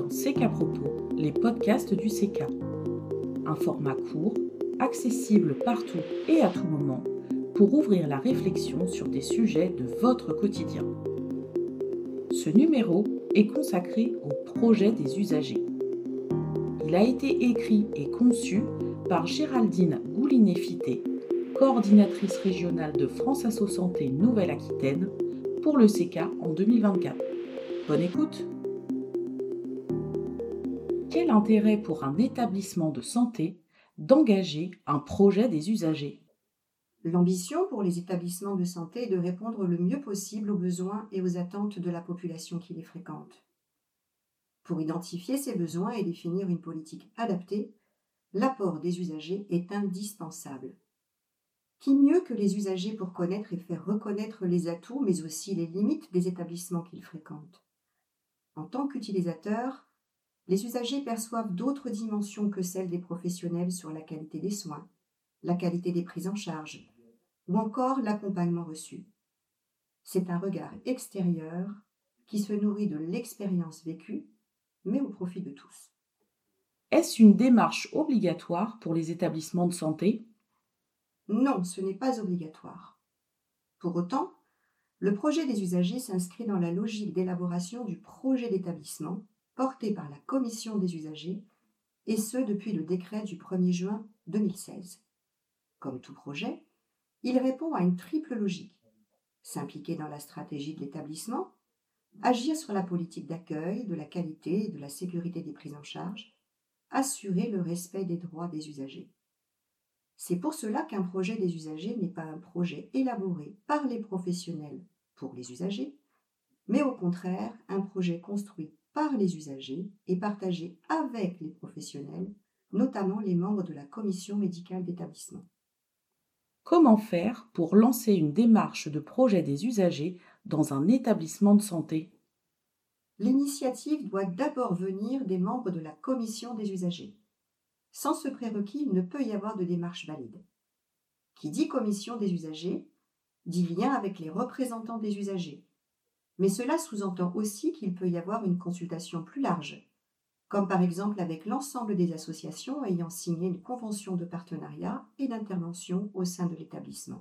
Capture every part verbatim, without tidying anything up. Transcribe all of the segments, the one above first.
dans C K Propos, les podcasts du C K. Un format court, accessible partout et à tout moment, pour ouvrir la réflexion sur des sujets de votre quotidien. Ce numéro est consacré au projet des usagers. Il a été écrit et conçu par Géraldine Goulinet-Fité, coordinatrice régionale de France Asso Santé Nouvelle-Aquitaine, pour le C K en deux mille vingt-quatre. Bonne écoute! Quel intérêt pour un établissement de santé d'engager un projet des usagers? L'ambition pour les établissements de santé est de répondre le mieux possible aux besoins et aux attentes de la population qui les fréquente. Pour identifier ces besoins et définir une politique adaptée, l'apport des usagers est indispensable. Qui mieux que les usagers pour connaître et faire reconnaître les atouts, mais aussi les limites des établissements qu'ils fréquentent? En tant qu'utilisateurs, les usagers perçoivent d'autres dimensions que celles des professionnels sur la qualité des soins, la qualité des prises en charge, ou encore l'accompagnement reçu. C'est un regard extérieur qui se nourrit de l'expérience vécue, mais au profit de tous. Est-ce une démarche obligatoire pour les établissements de santé? Non, ce n'est pas obligatoire. Pour autant, le projet des usagers s'inscrit dans la logique d'élaboration du projet d'établissement porté par la Commission des usagers, et ce depuis le décret du premier juin deux mille seize. Comme tout projet, il répond à une triple logique: s'impliquer dans la stratégie de l'établissement, agir sur la politique d'accueil, de la qualité et de la sécurité des prises en charge, assurer le respect des droits des usagers. C'est pour cela qu'un projet des usagers n'est pas un projet élaboré par les professionnels pour les usagers, mais au contraire un projet construit par les usagers et partagé avec les professionnels, notamment les membres de la commission médicale d'établissement. Comment faire pour lancer une démarche de projet des usagers dans un établissement de santé? L'initiative doit d'abord venir des membres de la commission des usagers. Sans ce prérequis, il ne peut y avoir de démarche valide. Qui dit commission des usagers, dit lien avec les représentants des usagers. Mais cela sous-entend aussi qu'il peut y avoir une consultation plus large, comme par exemple avec l'ensemble des associations ayant signé une convention de partenariat et d'intervention au sein de l'établissement.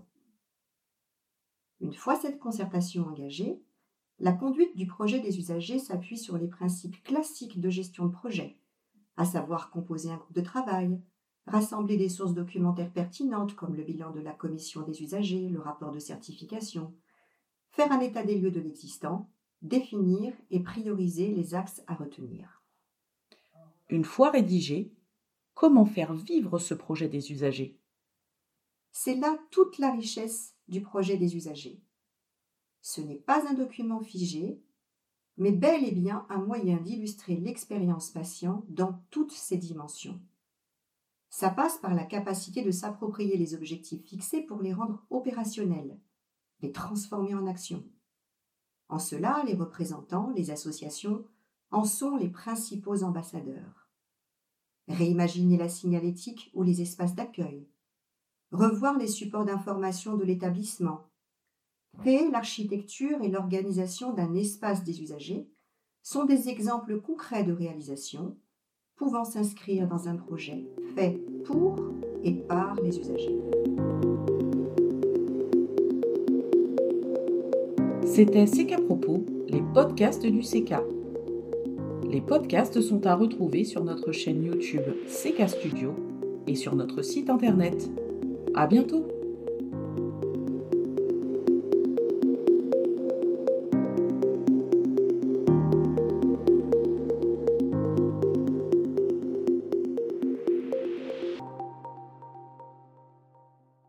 Une fois cette concertation engagée, la conduite du projet des usagers s'appuie sur les principes classiques de gestion de projet, à savoir composer un groupe de travail, rassembler des sources documentaires pertinentes comme le bilan de la commission des usagers, le rapport de certification, faire un état des lieux de l'existant, définir et prioriser les axes à retenir. Une fois rédigé, comment faire vivre ce projet des usagers? C'est là toute la richesse du projet des usagers. Ce n'est pas un document figé, mais bel et bien un moyen d'illustrer l'expérience patient dans toutes ses dimensions. Ça passe par la capacité de s'approprier les objectifs fixés pour les rendre opérationnels, les transformer en action. En cela, les représentants, les associations, en sont les principaux ambassadeurs. Réimaginer la signalétique ou les espaces d'accueil, revoir les supports d'information de l'établissement, créer l'architecture et l'organisation d'un espace des usagers sont des exemples concrets de réalisation pouvant s'inscrire dans un projet fait pour et par les usagers. C'était C K Propos, les podcasts du C K. Les podcasts sont à retrouver sur notre chaîne YouTube C K Studio et sur notre site internet. À bientôt!